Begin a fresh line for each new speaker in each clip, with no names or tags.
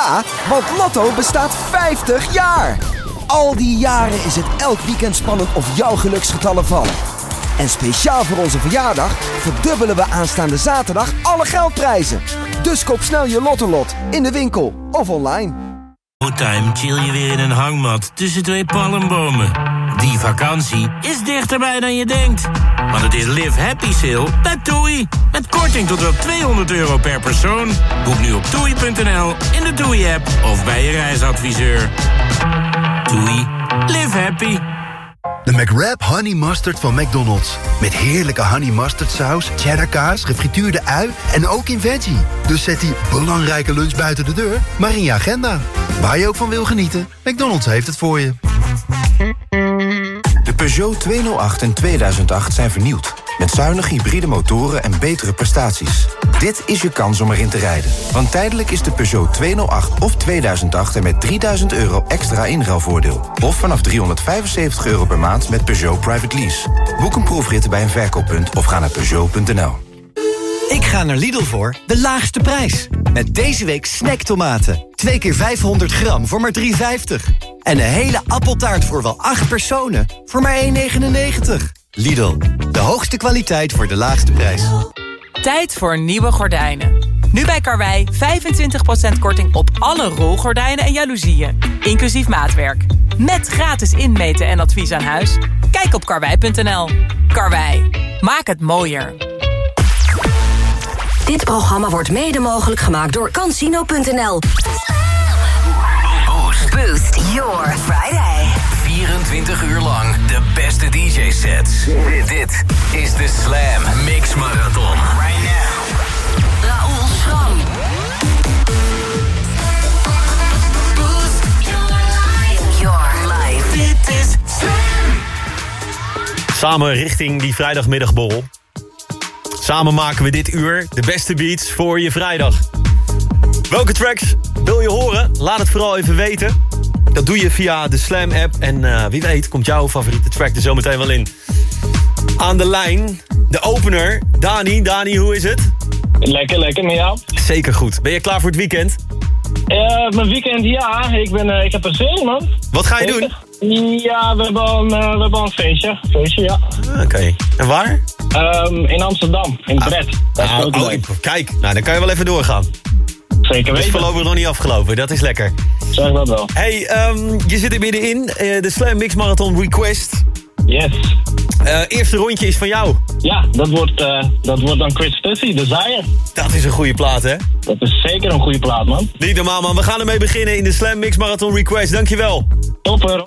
Ja, want Lotto bestaat 50 jaar. Al die jaren is het elk weekend spannend of jouw geluksgetallen vallen. En speciaal voor onze verjaardag verdubbelen we aanstaande zaterdag alle geldprijzen. Dus koop snel je Lotto-lot in de winkel of online.
Time chill je weer in een hangmat tussen twee palmbomen. Die vakantie is dichterbij dan je denkt. Want het is Live Happy Sale bij TUI. Met korting tot wel €200 per persoon. Boek nu op TUI.nl, in de TUI-app of bij je reisadviseur. TUI. Live happy.
De McWrap Honey Mustard van McDonald's. Met heerlijke honey mustard saus, cheddar kaas, gefrituurde ui en ook in veggie. Dus zet die belangrijke lunch buiten de deur, maar in je agenda. Waar je ook van wil genieten, McDonald's heeft het voor je.
De Peugeot 208 en 2008 zijn vernieuwd. Met zuinige hybride motoren en betere prestaties. Dit is je kans om erin te rijden. Want tijdelijk is de Peugeot 208 of 2008 er met €3000 extra inruilvoordeel. Of vanaf €375 per maand met Peugeot Private Lease. Boek een proefrit bij een verkooppunt of ga naar Peugeot.nl.
Ik ga naar Lidl voor de laagste prijs. Met deze week snacktomaten. 2 keer 500 gram voor maar €3,50. En een hele appeltaart voor wel 8 personen voor maar €1,99. Lidl, de hoogste kwaliteit voor de laagste prijs.
Tijd voor nieuwe gordijnen. Nu bij Karwei 25% korting op alle rolgordijnen en jaloezieën. Inclusief maatwerk. Met gratis inmeten en advies aan huis. Kijk op karwei.nl. Karwei, maak het mooier.
Dit programma wordt mede mogelijk gemaakt door Cansino.nl. Boost your Friday.
24 uur lang de beste DJ-sets. Dit is de Slam Mix Marathon. Right now.
Raoul Schram. Boost your life.
Dit is Slam.
Samen richting die vrijdagmiddagborrel. Samen maken we dit uur de beste beats voor je vrijdag. Welke tracks wil je horen? Laat het vooral even weten. Dat doe je via de Slam-app. En wie weet komt jouw favoriete track er zometeen wel in. Aan de lijn, de opener, Dani. Dani, hoe is het?
Lekker, met jou?
Zeker goed. Ben je klaar voor het weekend?
Mijn weekend, ja. Ik heb er zin in, man.
Wat ga je doen?
Ja, we hebben al een feestje. Ja.
Oké. En waar?
In Amsterdam, in Pret.
Kijk, nou dan kan je wel even doorgaan.
Zeker weten.
Het is voorlopig nog niet afgelopen, dat is lekker.
Zeg dat wel.
Hey, je zit er middenin, de Slam Mix Marathon Request.
Yes.
Eerste rondje is van jou.
Ja, dat wordt dan Chris Stussy, Desire.
Dat is een goede plaat, hè?
Dat is zeker een goede plaat, man.
Niet normaal, man. We gaan ermee beginnen in de Slam Mix Marathon Request. Dankjewel.
Topper.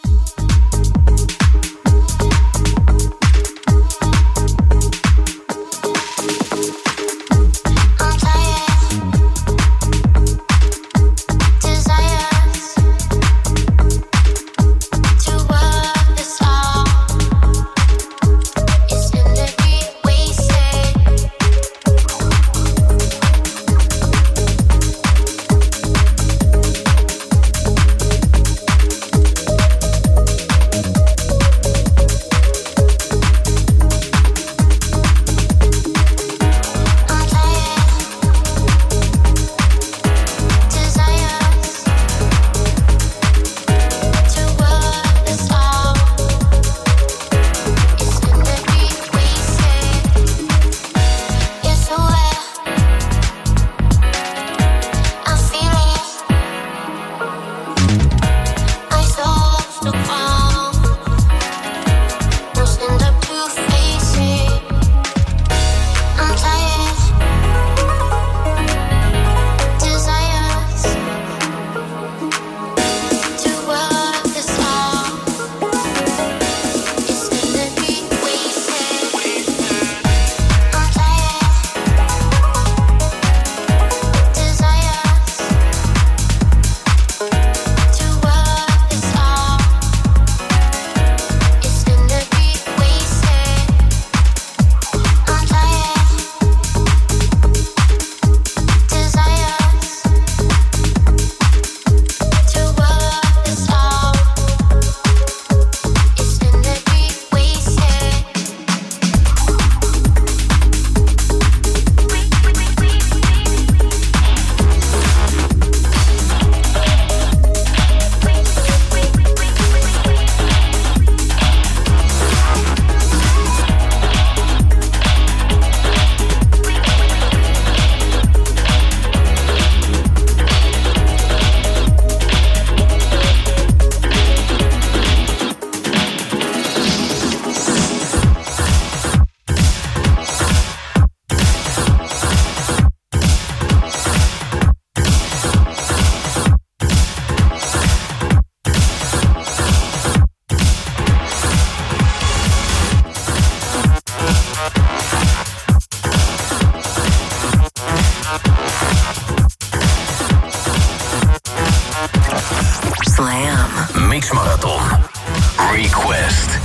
Mix Marathon Request.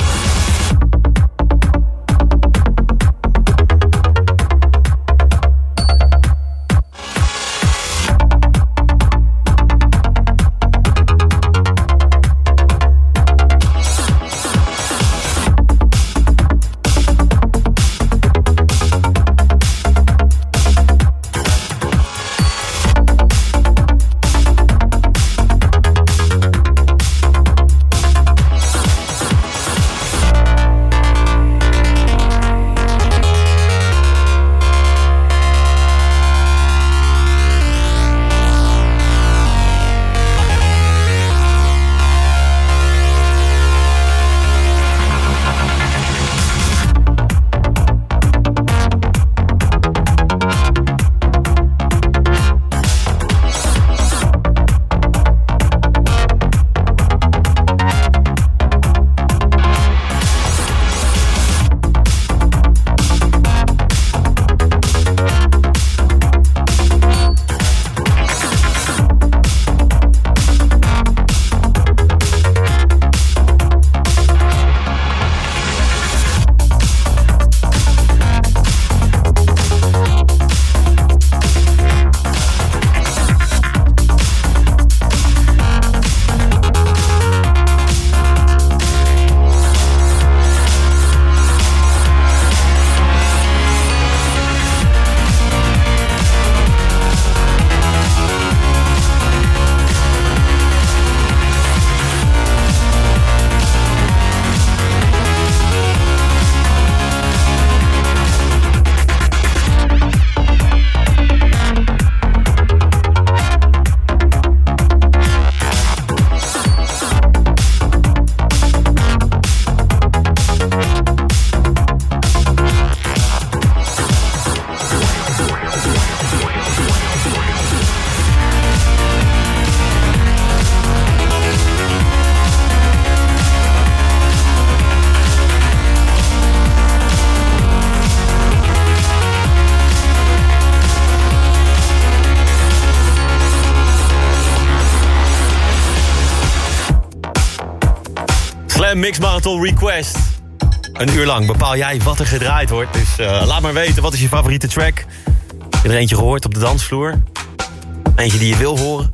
Mix Marathon Request. Een uur lang bepaal jij wat er gedraaid wordt. Dus laat maar weten, wat is je favoriete track? Heb je er eentje gehoord op de dansvloer? Eentje die je wil horen?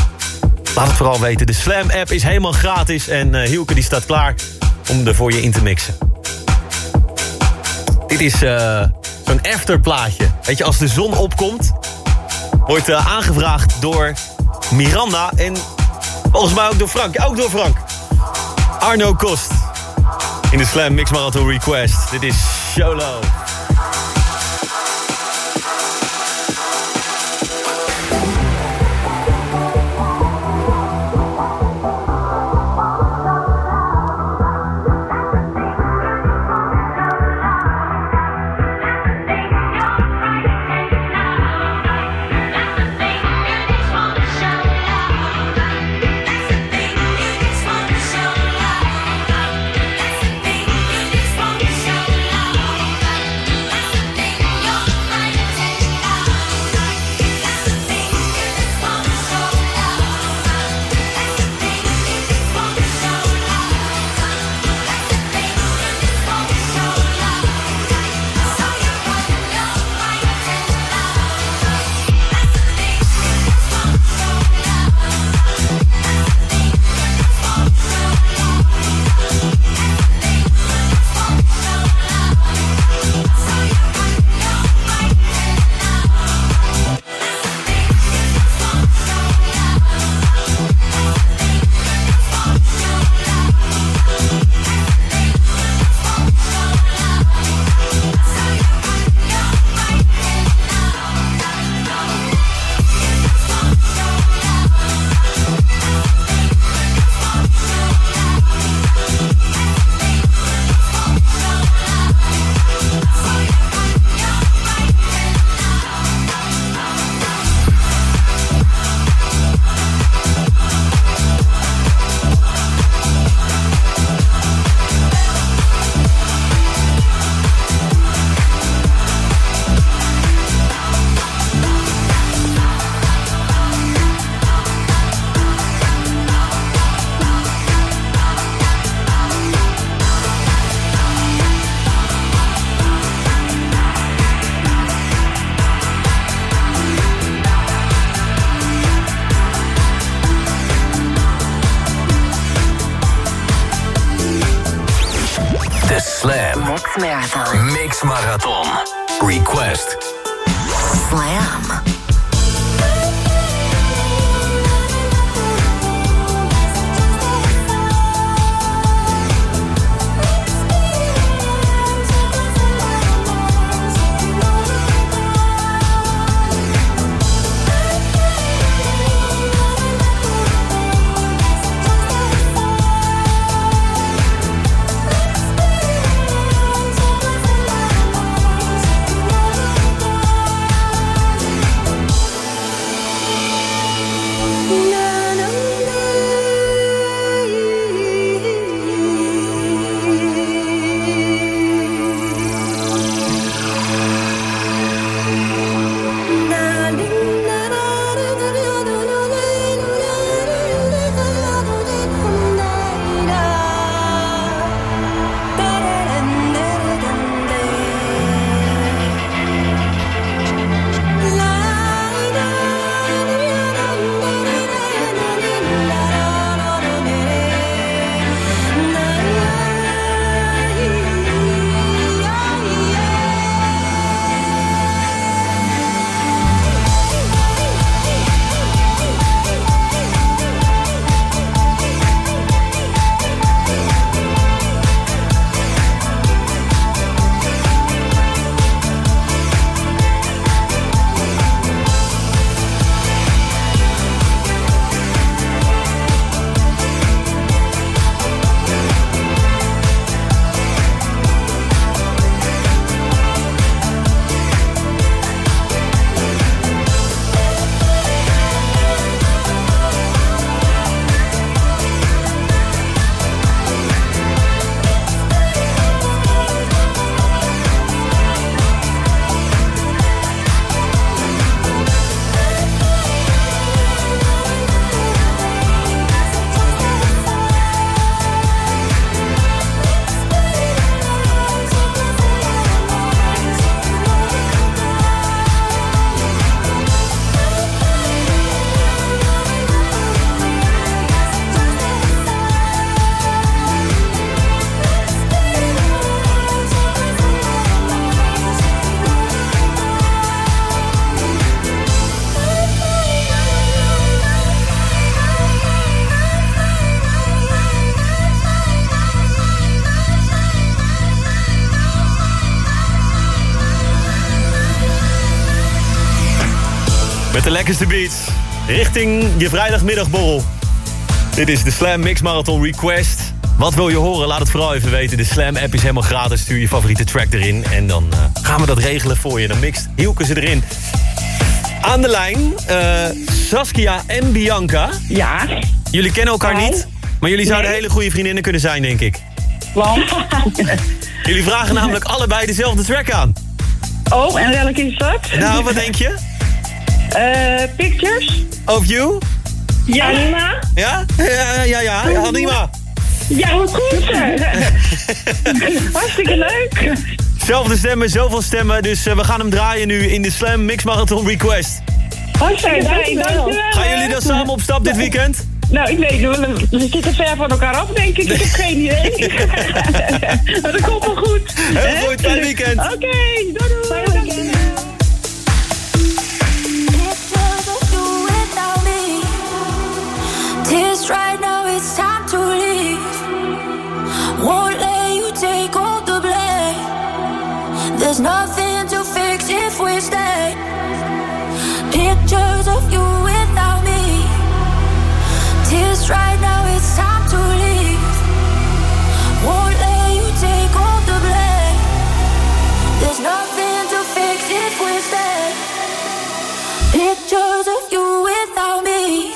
Laat het vooral weten. De Slam app is helemaal gratis. En Hielke die staat klaar om er voor je in te mixen. Dit is zo'n afterplaatje. Weet je, als de zon opkomt, wordt aangevraagd door Miranda. En volgens mij ook door Frank. Ja, ook door Frank. Arno Kost in de Slam Mix Marathon Request. Dit is Solo.
Marathon.
Mix Marathon. Request.
Slam.
De lekkerste beats. Richting je vrijdagmiddagborrel. Dit is de Slam Mix Marathon Request. Wat wil je horen? Laat het vooral even weten. De Slam app is helemaal gratis. Stuur je favoriete track erin. En dan gaan we dat regelen voor je. Dan mixt Hielke ze erin. Aan de lijn, Saskia en Bianca.
Ja.
Jullie kennen elkaar niet. Maar jullie zouden hele goede vriendinnen kunnen zijn, denk ik.
Want?
Jullie vragen namelijk allebei dezelfde track aan.
Oh, en welke is dat?
Nou, wat denk je?
Pictures.
Of You?
Ja. Anima?
Ja? Ja, Anima.
Ja, wat goed. Hartstikke leuk.
Zelfde stemmen, zoveel stemmen. Dus we gaan hem draaien nu in de Slam Mix Marathon Request.
Hartstikke fijn, dankjewel.
Gaan jullie dan samen op stap dit weekend?
Nou, ik weet niet, we zitten ver van elkaar af, denk ik. Ik heb geen idee. Maar dat komt wel goed.
Heel goed, fijn weekend.
Oké, doei.
Tears right now, it's time to leave. Won't let you take all the blame. There's nothing to fix if we stay. Pictures of you without me. Tears right now, it's time to leave. Won't let you take all the blame. There's nothing to fix if we stay. Pictures of you without me.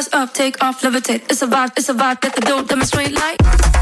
rise up, take off, levitate. It's a vibe that they don't demonstrate like.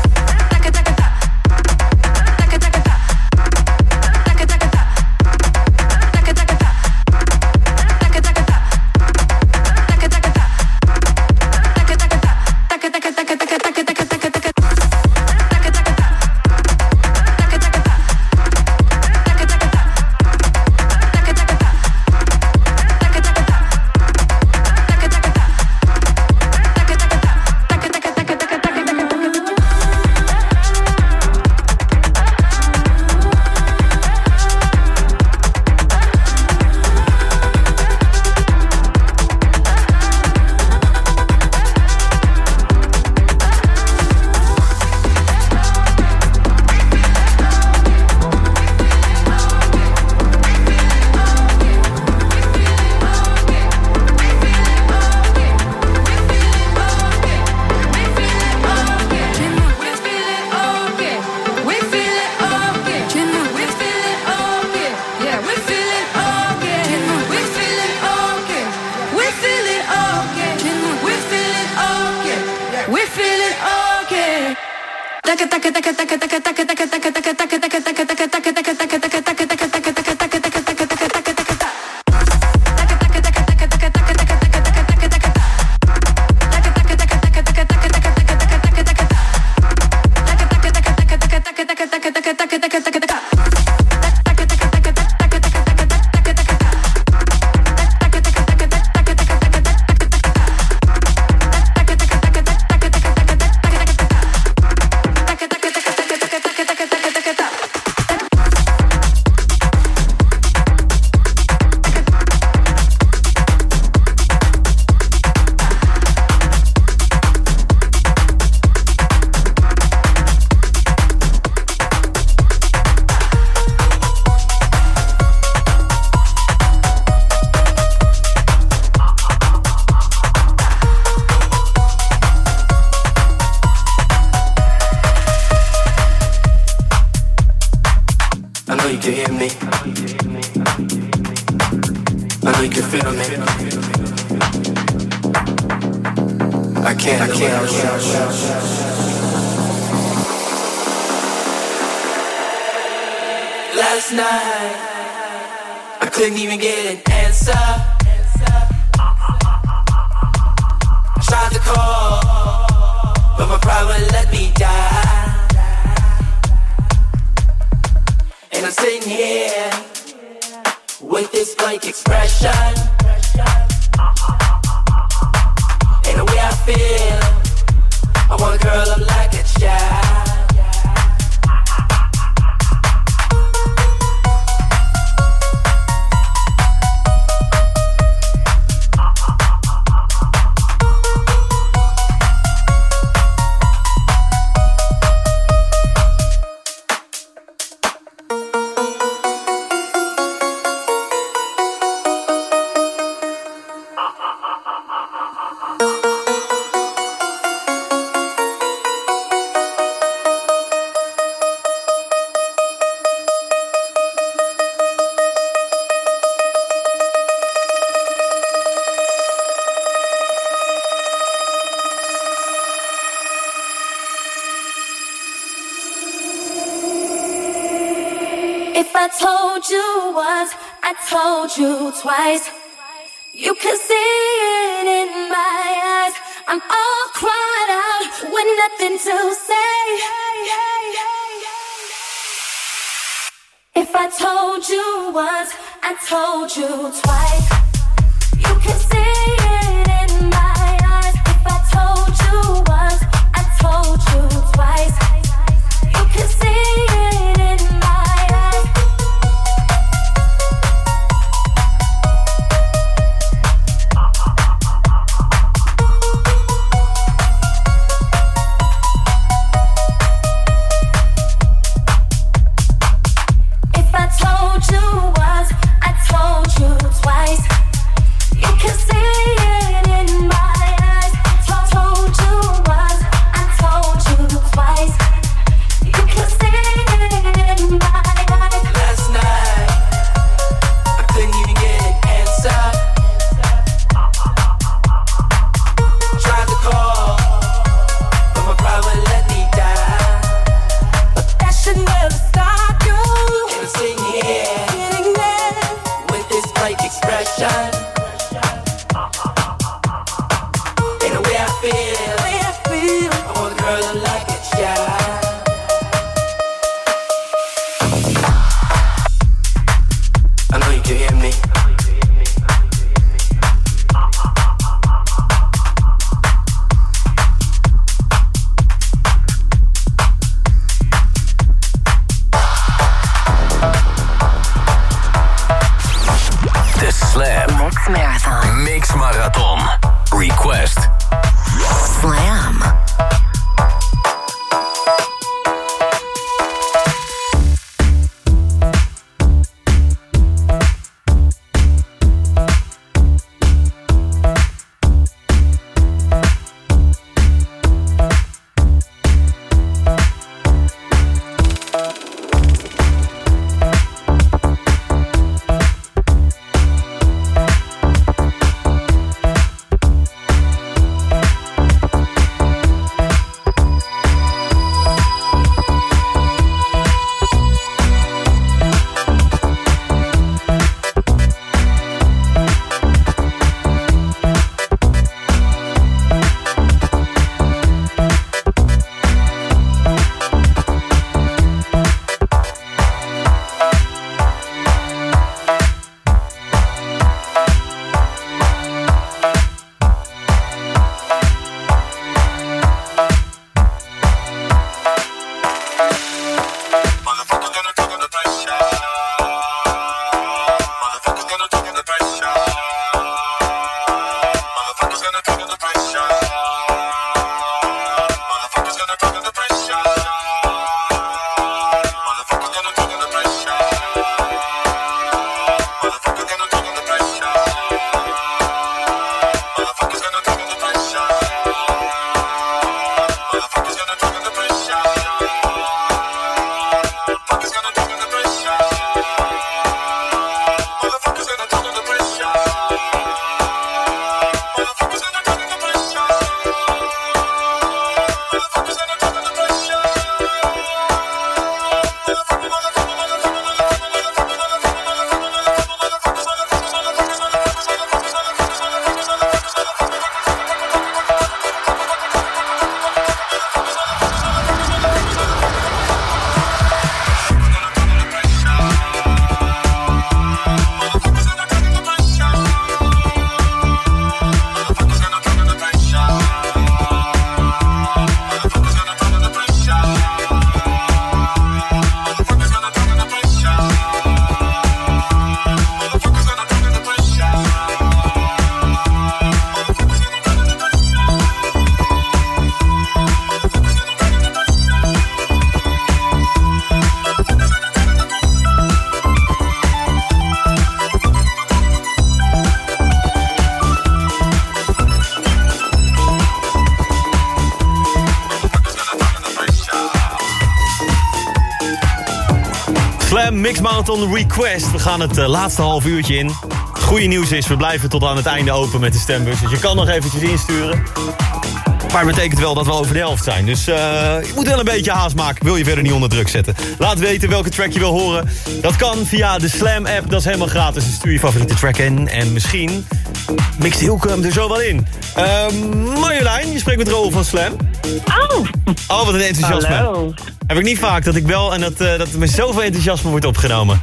Last night, I couldn't even get an answer. I tried to call, but my pride wouldn't let me die. And I'm sitting here with this blank expression. And the way I feel, I wanna curl up like a child.
If I told you once, I told you twice. You can see it in my eyes. I'm all cried out with nothing to say. If I told you once, I told you twice. You can see it in my eyes. If I told you once, I told you twice. You can see it in my eyes. If I told you once, I told you twice. You can see it in my eyes. Told you once, I told you twice. You can see it.
question. Ain't the way I feel. I want a girl that like it, yeah. I know you can hear me.
De Slam
Mix Marathon.
Mix Marathon. Request.
Slam.
Slam Mix Marathon Request. We gaan het laatste half uurtje in. Het goede nieuws is, we blijven tot aan het einde open met de stembus. Dus je kan nog eventjes insturen. Maar het betekent wel dat we over de helft zijn. Dus je moet wel een beetje haast maken. Wil je verder niet onder druk zetten. Laat weten welke track je wil horen. Dat kan via de Slam app. Dat is helemaal gratis. Dus stuur je favoriete track in. En misschien mixt Hilke hem er zo wel in. Marjolein, je spreekt met Roel van Slam. Oh, wat een enthousiasme.
Hallo.
Heb ik niet vaak dat ik bel en dat er met zoveel enthousiasme wordt opgenomen.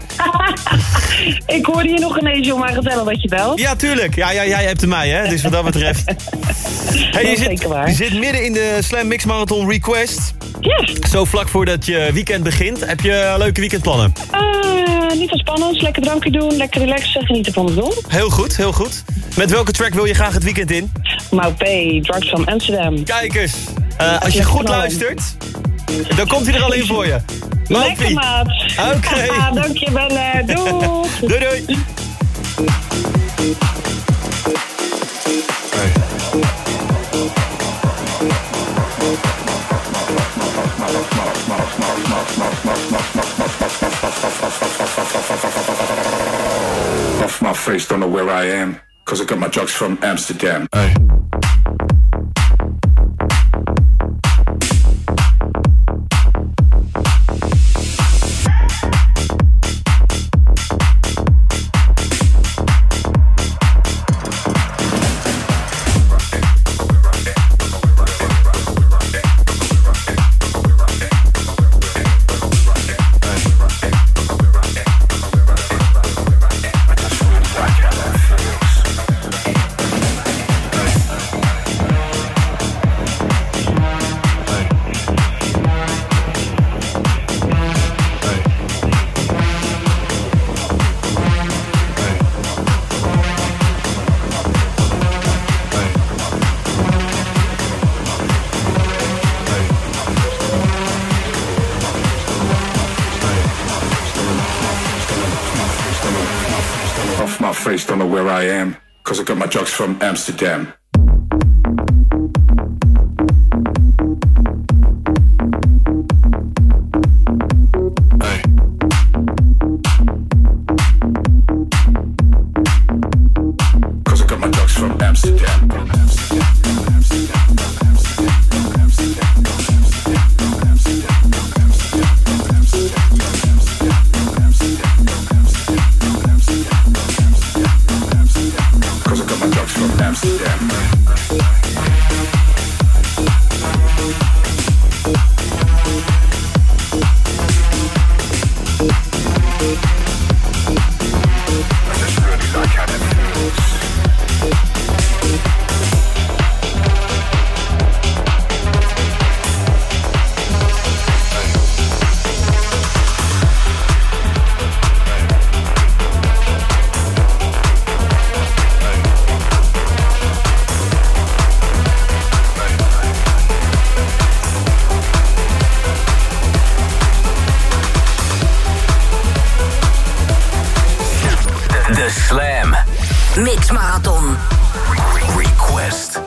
Ik hoorde je nog ineens, joh, maar vertellen dat je belt.
Ja, tuurlijk. Ja, jij hebt er mij, hè. Dus wat dat betreft. Hey, je zit midden in de Slam Mix Marathon Request.
Yes.
Zo vlak voordat je weekend begint. Heb je leuke weekendplannen?
Niet zo spannend. Lekker drankje doen, lekker relaxen, genieten van de zon.
Heel goed, heel goed. Met welke track wil je graag het weekend in?
Maupé, Drugs from Amsterdam.
Kijk eens. Als je goed luistert, dan komt hij er al in voor je.
Lekker, maat.
Oké.
Dank je wel. Doei.
Doei, doei.
Off my face, don't know where I am, 'cause I got my drugs from Amsterdam. Hey. Off my face, don't know where I am, cause I got my drugs from Amsterdam. Cause I got my drugs from Amsterdam.
Mix Marathon.
Request.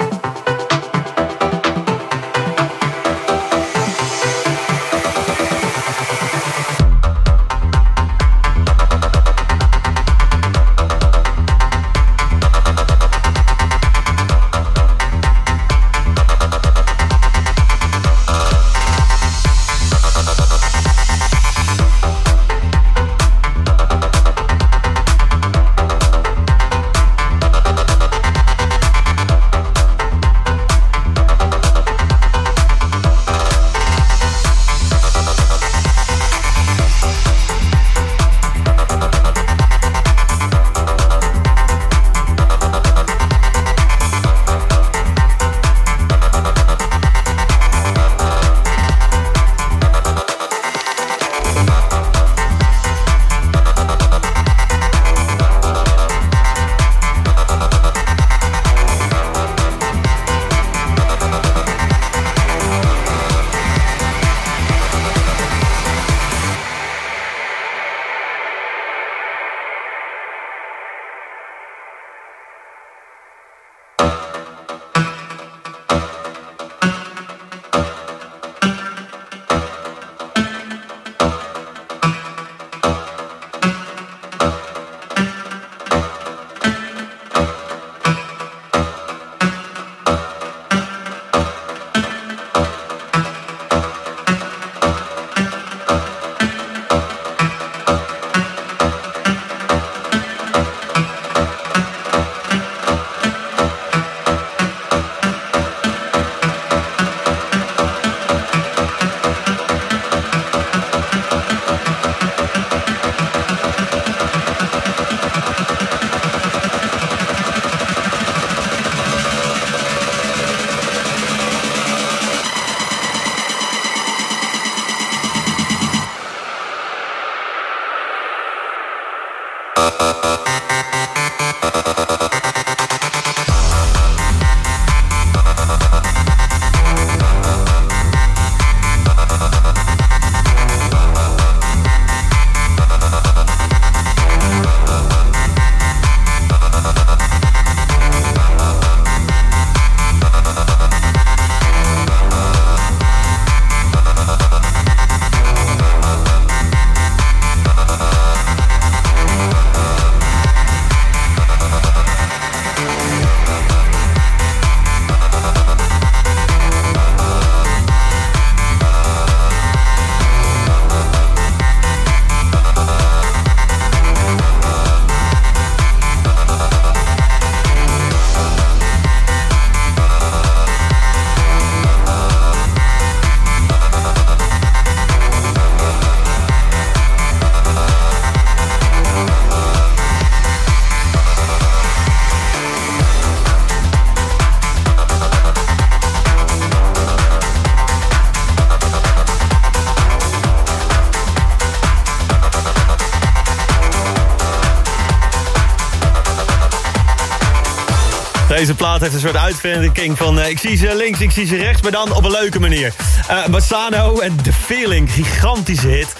Deze plaat heeft een soort uitvinding van ik zie ze links, ik zie ze rechts, maar dan op een leuke manier. Bassano en The Feeling, gigantische hit.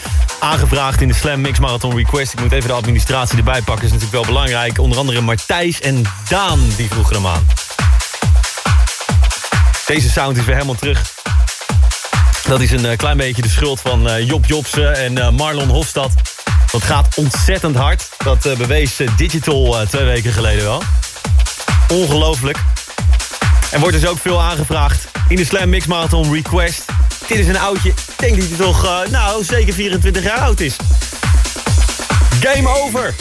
aangevraagd in de Slam Mix Marathon Request. Ik moet even de administratie erbij pakken, is natuurlijk wel belangrijk. Onder andere Martijs en Daan, die vroegen hem aan. Deze sound is weer helemaal terug. Dat is een klein beetje de schuld van Job Jobsen en Marlon Hofstad. Dat gaat ontzettend hard. Dat bewees Digital 2 weken geleden wel. Ongelooflijk. En wordt dus ook veel aangevraagd in de Slam Mix Marathon Request. Dit is een oudje. Ik denk dat hij toch, zeker 24 jaar oud is. Game over.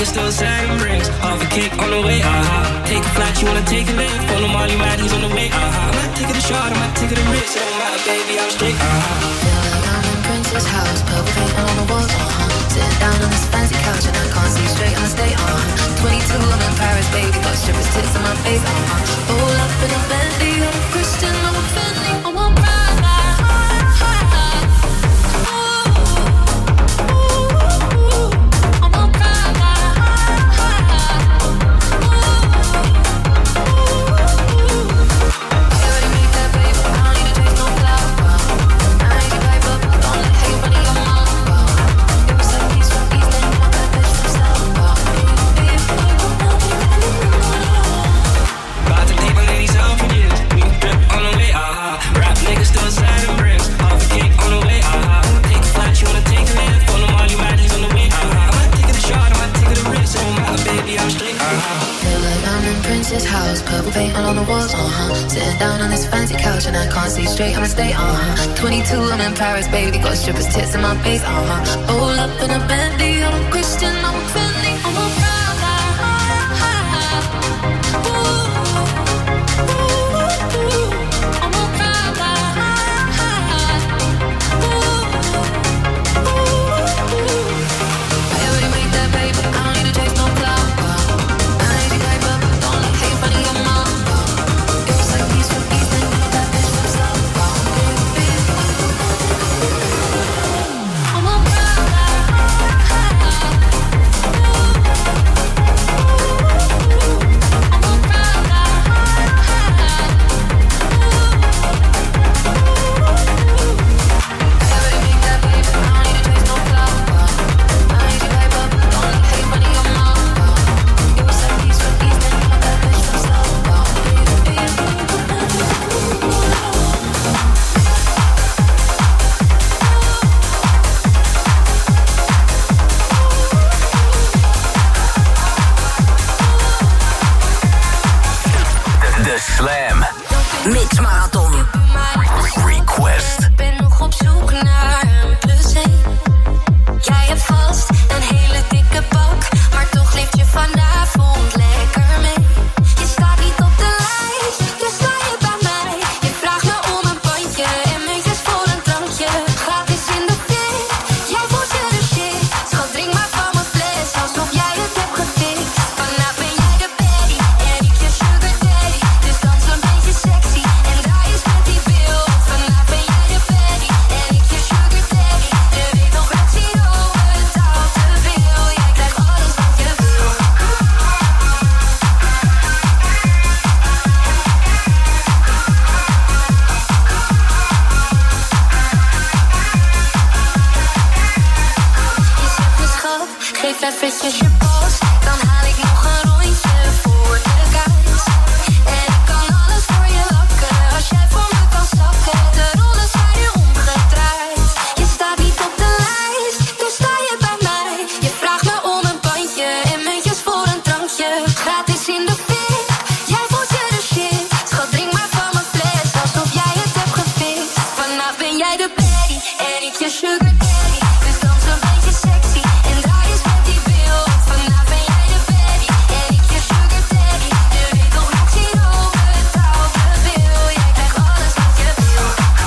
niggas still selling rings. Half a cake on the way, Take a flight, you wanna take a lift. Pull him all, you mad, he's on the way, I might take it a shot, I might take it a risk. It don't matter, baby, I'm straight,
Feel like I'm in Prince's house, purple paint on the walls, Sitting down on this fancy couch and I can't see straight on the state, 22, I'm in Paris, baby, got strippers tits on my face, Roll up in a Bentley, I'm a Christian, I'm a Fendi, I'm a Prada. Prince's house, purple paint all on the walls, Sitting down on this fancy couch and I can't see straight, I'ma stay, 22, I'm in Paris, baby, got strippers tits in my face, Roll up in a Bentley, I'm a Christian, I'm a Fendi, I'm a Prada. I'm a Prada. I already made that paper, I don't need to chase no clout.
Slam Mix Marathon Request.
Ben nog op zoek naar een plus 1. Jij hebt vast een hele dikke pak, maar toch leeft je vanavond lekker mee. Je staat niet op de lijst, dus sta je bij mij. Je vraagt me om een bandje en muntjes voor een drankje. Gratis in de fik, jij voelt je de shit. Schat, drink maar van mijn fles, alsof jij het hebt gefixt. Vanavond ben jij de baddie en ik je sugar daddy. Dus dans een beetje sexy en draai eens met die beeld. Vanavond ben jij de baddie en ik je sugar daddy. Je weet nog wat zie over het taal te veel. Jij krijgt alles wat je wil. Geef eventjes je post, dan haal ik nog een rondje voor de guys. En ik kan alles voor je lakken, als jij voor me kan zakken. De rollen zijn nu omgedraaid. Je staat niet op de lijst, dus sta je bij mij. Je vraagt me om een bandje en muntjes voor een drankje. Gratis in de fik, jij voelt je de shit. Schat, drink maar van mijn fles, alsof jij het hebt gefixt. Vanaf ben jij de baddie en ik je sugar daddy. Dus dans een beetje sexy en draai eens met die beeld. Vanaf ben jij de baddie en ik je sugar daddy. Je weet nog wat zie over het taal te veel. Jij krijgt alles wat je wil.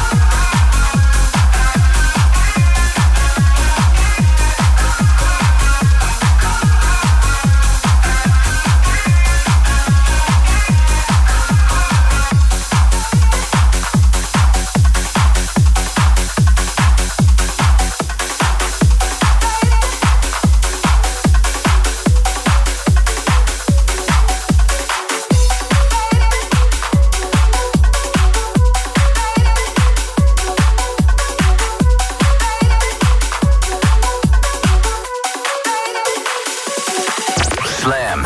Slam.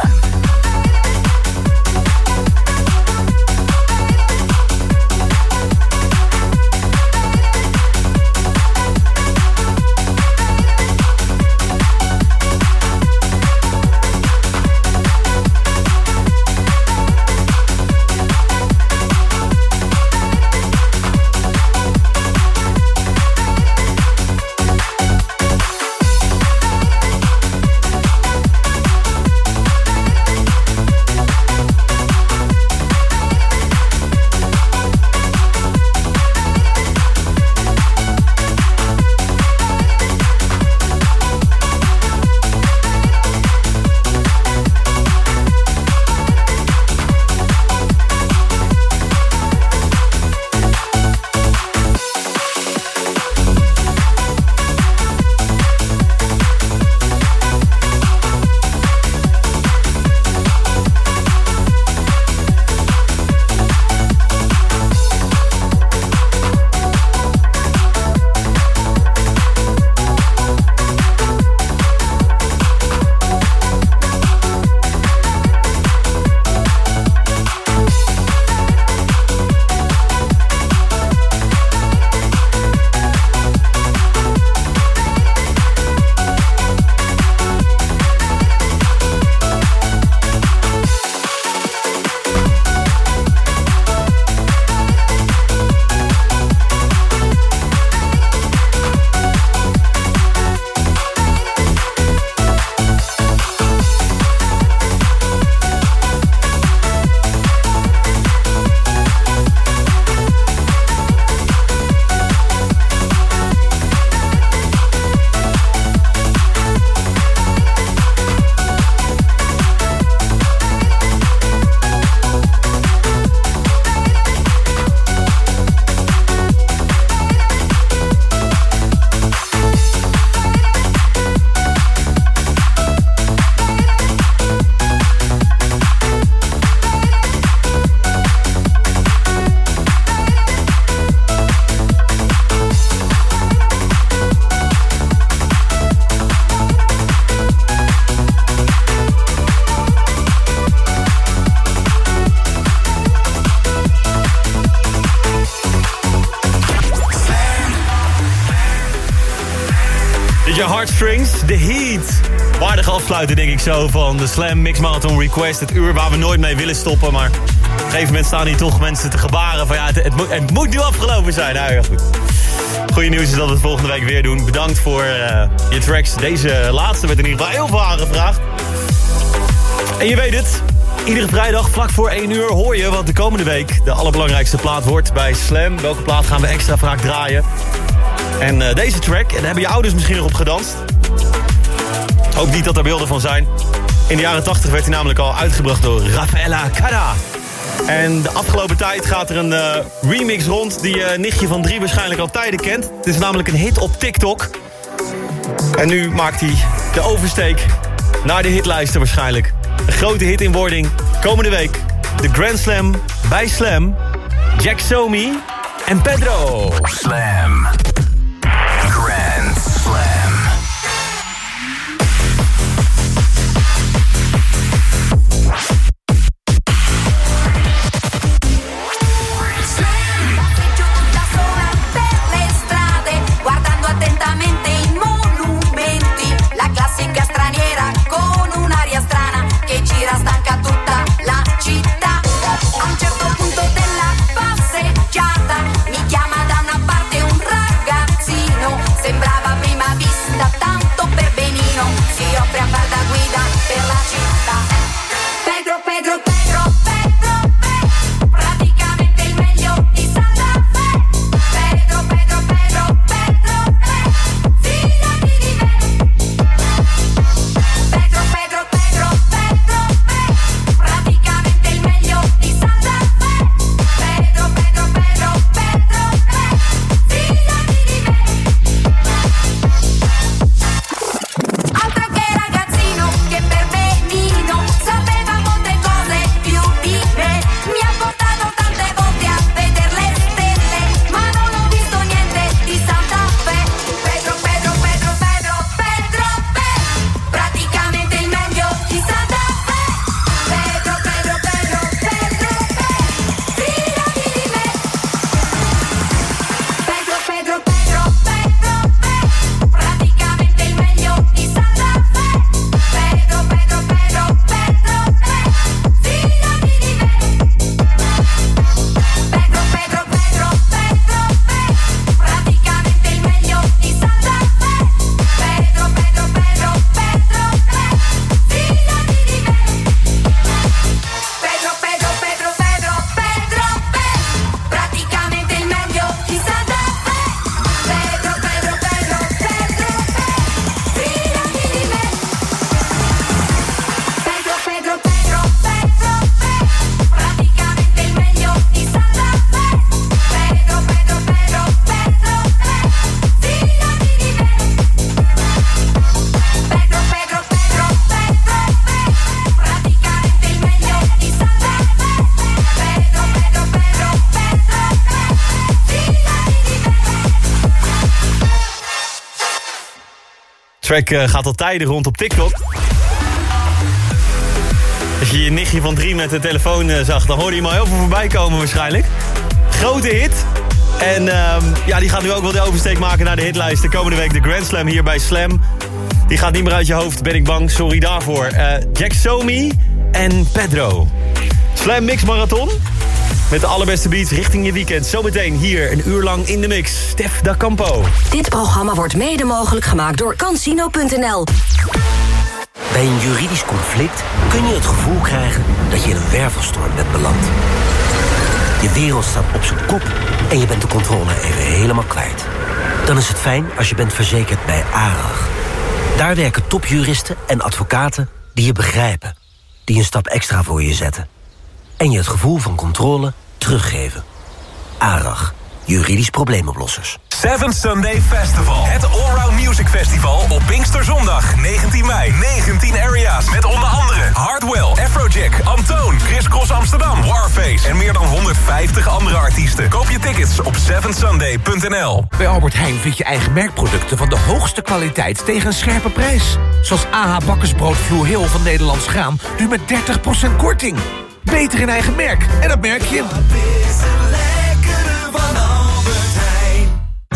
Strings, The Heat. Waardige afsluiten, denk ik zo, van de Slam Mix Marathon Request. Het uur waar we nooit mee willen stoppen. Maar op een gegeven moment staan hier toch mensen te gebaren van... ja, het moet nu afgelopen zijn. Nou ja, goed. Goeie nieuws is dat we het volgende week weer doen. Bedankt voor je tracks. Deze laatste werd in ieder geval heel veel aangevraagd. En je weet het, iedere vrijdag vlak voor 1 uur hoor je wat de komende week de allerbelangrijkste plaat wordt bij Slam. Welke plaat gaan we extra vaak draaien? En deze track, en daar hebben je ouders misschien nog op gedanst. Hoop niet dat er beelden van zijn. In de jaren 80 werd hij namelijk al uitgebracht door Rafaela Carrà. En de afgelopen tijd gaat er een remix rond die nichtje van 3 waarschijnlijk al tijden kent. Het is namelijk een hit op TikTok. En nu maakt hij de oversteek naar de hitlijsten waarschijnlijk. Een grote hit in wording. Komende week de Grand Slam bij Slam. Jack Somi en Pedro.
Slam. Grand Slam.
Track gaat al tijden rond op TikTok. Als je je nichtje van 3 met de telefoon zag, dan hoorde je hem al heel veel voorbij komen waarschijnlijk. Grote hit. En ja, die gaat nu ook wel de oversteek maken naar de hitlijst. De komende week de Grand Slam hier bij Slam. Die gaat niet meer uit je hoofd, ben ik bang. Sorry daarvoor. Jack Somi en Pedro. Slam Mix Marathon. Met de allerbeste beats richting je weekend. Zometeen hier een uur lang in de mix. Stef da Campo.
Dit programma wordt mede mogelijk gemaakt door Casino.nl.
Bij een juridisch conflict kun je het gevoel krijgen dat je in een wervelstorm bent beland. Je wereld staat op zijn kop en je bent de controle even helemaal kwijt. Dan is het fijn als je bent verzekerd bij ARAG. Daar werken topjuristen en advocaten die je begrijpen. Die een stap extra voor je zetten. En je het gevoel van controle teruggeven. ARAG. Juridisch probleemoplossers.
7th Sunday Festival. Het Allround Music Festival op Pinksterzondag 19 mei. 19 area's met onder andere Hardwell, Afrojack, Antoon, Chris Cross Amsterdam, Warface en meer dan 150 andere artiesten. Koop je tickets op 7sunday.nl.
Bij Albert Heijn vind je eigen merkproducten van de hoogste kwaliteit tegen een scherpe prijs. Zoals AH Bakkersbrood Vloer Heel van Nederlands Graan, nu met 30% korting. Beter in eigen merk, en dat merk je.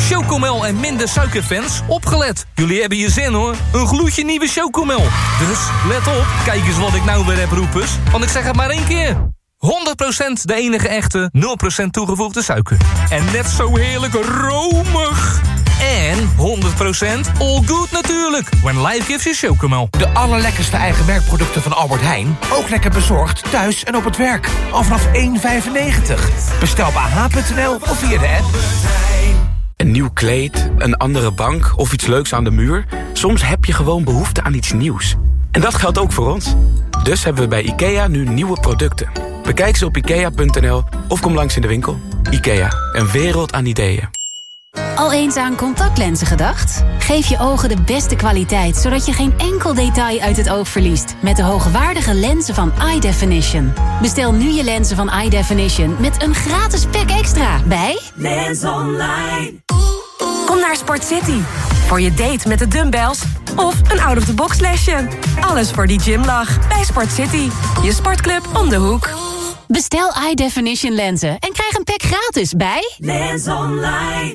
Chocomel en minder suikerfans, opgelet. Jullie hebben je zin hoor, een gloedje nieuwe Chocomel. Dus let op, kijk eens wat ik nou weer heb roepers. Want ik zeg het maar 1 keer. 100% de enige echte, 0% toegevoegde suiker. En net zo heerlijk romig. En 100% all good natuurlijk. When life gives you Chocomel.
De allerlekkerste eigen merkproducten van Albert Heijn. Ook lekker bezorgd, thuis en op het werk. Al vanaf €1,95. Bestel op ah.nl of via de app.
Een nieuw kleed, een andere bank of iets leuks aan de muur. Soms heb je gewoon behoefte aan iets nieuws. En dat geldt ook voor ons. Dus hebben we bij IKEA nu nieuwe producten. Bekijk ze op ikea.nl of kom langs in de winkel. IKEA, een wereld aan ideeën.
Al eens aan contactlenzen gedacht? Geef je ogen de beste kwaliteit, zodat je geen enkel detail uit het oog verliest. Met de hoogwaardige lenzen van Eye Definition. Bestel nu je lenzen van Eye Definition met een gratis pack extra bij
Lens Online. Kom naar Sport City. Voor je date met de dumbbells of een out-of-the-box lesje. Alles voor die gymlach bij Sport City. Je sportclub om de hoek.
Bestel Eye Definition lenzen en krijg een pack gratis bij
Lens Online.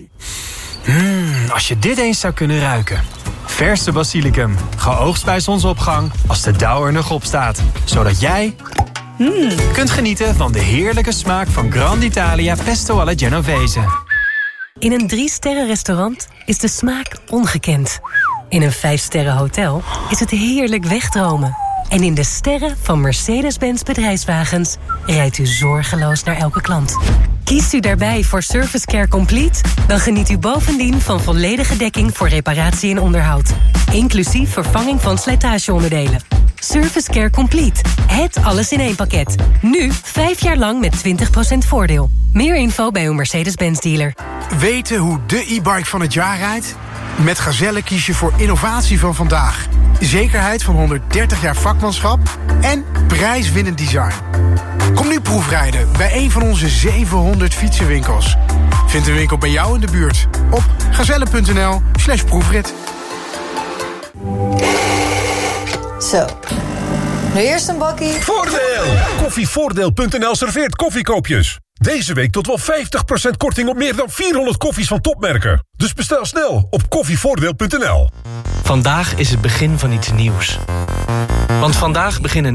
Als je dit eens zou kunnen ruiken. Verse basilicum, geoogst bij zonsopgang als de dauw er nog op staat. Zodat jij kunt genieten van de heerlijke smaak van Grand Italia Pesto alla Genovese.
In een 3-sterren restaurant is de smaak ongekend. In een 5-sterren hotel is het heerlijk wegdromen. En in de sterren van Mercedes-Benz bedrijfswagens rijdt u zorgeloos naar elke klant. Kiest u daarbij voor Service Care Complete? Dan geniet u bovendien van volledige dekking voor reparatie en onderhoud. Inclusief vervanging van slijtageonderdelen. Service Care Complete. Het alles in één pakket. Nu 5 jaar lang met 20% voordeel. Meer info bij uw Mercedes-Benz dealer.
Weten hoe de e-bike van het jaar rijdt? Met Gazelle kies je voor innovatie van vandaag. Zekerheid van 130 jaar vakmanschap en prijswinnend design. Kom nu proefrijden bij een van onze 700 fietsenwinkels. Vind een winkel bij jou in de buurt op gazelle.nl/proefrit.
Zo, nu eerst een bakkie.
Voordeel! Koffievoordeel.nl serveert koffiekoopjes. Deze week tot wel 50% korting op meer dan 400 koffies van topmerken. Dus bestel snel op koffievoordeel.nl.
Vandaag is het begin van iets nieuws. Want vandaag beginnen